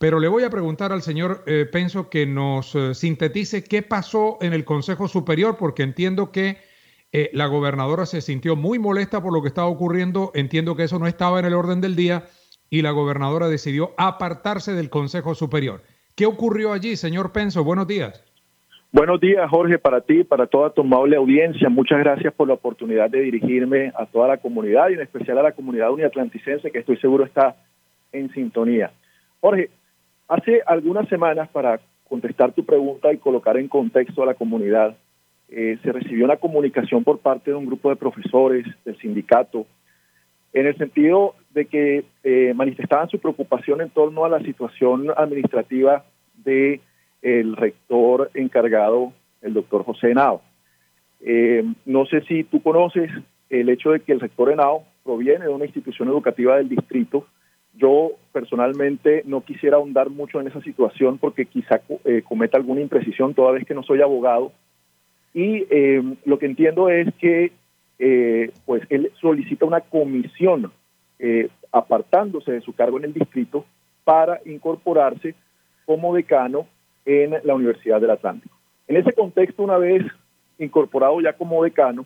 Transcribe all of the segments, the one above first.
pero le voy a preguntar al señor Penso que nos sintetice qué pasó en el Consejo Superior, porque entiendo que la gobernadora se sintió muy molesta por lo que estaba ocurriendo, entiendo que eso no estaba en el orden del día y la gobernadora decidió apartarse del Consejo Superior. ¿Qué ocurrió allí, señor Penso? Buenos días. Buenos días, Jorge, para ti, para toda tu amable audiencia. Muchas gracias por la oportunidad de dirigirme a toda la comunidad y en especial a la comunidad uniatlanticense que estoy seguro está en sintonía. Jorge, hace algunas semanas, para contestar tu pregunta y colocar en contexto a la comunidad, se recibió una comunicación por parte de un grupo de profesores del sindicato en el sentido de que manifestaban su preocupación en torno a la situación administrativa de el rector encargado, el doctor José Henao. No sé si tú conoces el hecho de que el rector Henao proviene de una institución educativa del distrito. Yo personalmente no quisiera ahondar mucho en esa situación porque quizá cometa alguna imprecisión toda vez que no soy abogado. Y lo que entiendo es que pues él solicita una comisión apartándose de su cargo en el distrito para incorporarse como decano en la Universidad del Atlántico. En ese contexto, una vez incorporado ya como decano,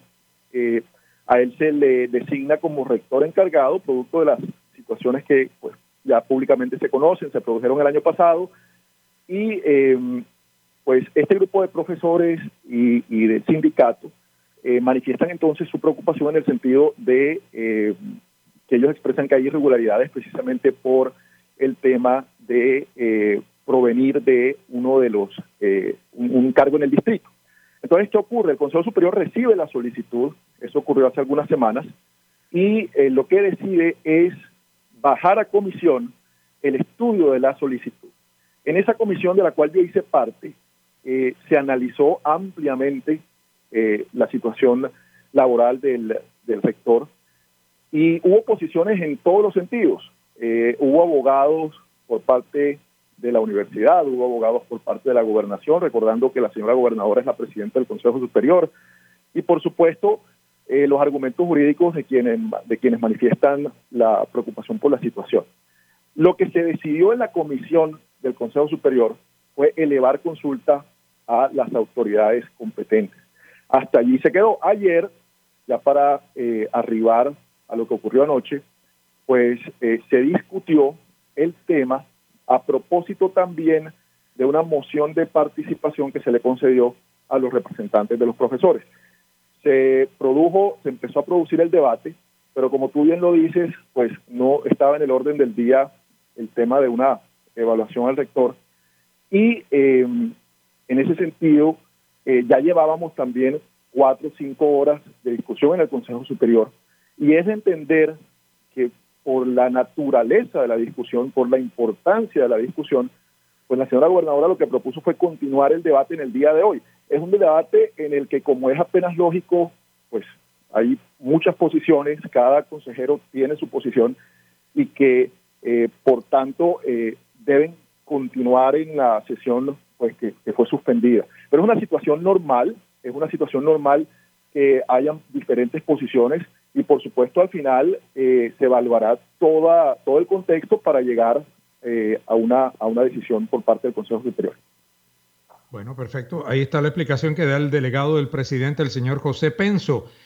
a él se le designa como rector encargado, producto de las situaciones que pues ya públicamente se conocen, se produjeron el año pasado, y pues este grupo de profesores y del sindicato manifiestan entonces su preocupación en el sentido de que ellos expresan que hay irregularidades precisamente por el tema de provenir de uno de los un cargo en el distrito. Entonces, ¿qué ocurre? El Consejo Superior recibe la solicitud, eso ocurrió hace algunas semanas, y lo que decide es bajar a comisión el estudio de la solicitud. En esa comisión de la cual yo hice parte, se analizó ampliamente la situación laboral del rector y hubo posiciones en todos los sentidos. Hubo abogados por parte de la universidad, hubo abogados por parte de la gobernación, recordando que la señora gobernadora es la presidenta del Consejo Superior, y por supuesto los argumentos jurídicos de quienes manifiestan la preocupación por la situación. Lo que se decidió en la comisión del Consejo Superior fue elevar consulta a las autoridades competentes. Hasta allí se quedó. Ayer, ya para arribar a lo que ocurrió anoche, pues se discutió el tema a propósito también de una moción de participación que se le concedió a los representantes de los profesores. Se empezó a producir el debate, pero como tú bien lo dices, pues no estaba en el orden del día el tema de una evaluación al rector, y en ese sentido ya llevábamos también 4 o 5 horas de discusión en el Consejo Superior, y es de entender que por la naturaleza de la discusión, por la importancia de la discusión, pues la señora gobernadora lo que propuso fue continuar el debate en el día de hoy. Es un debate en el que, como es apenas lógico, pues hay muchas posiciones, cada consejero tiene su posición, y que por tanto deben continuar en la sesión pues que fue suspendida. Pero es una situación normal que hayan diferentes posiciones, y por supuesto al final se evaluará todo el contexto para llegar a una decisión por parte del Consejo Superior. Bueno, perfecto. Ahí está la explicación que da el delegado del presidente, el señor José Penso.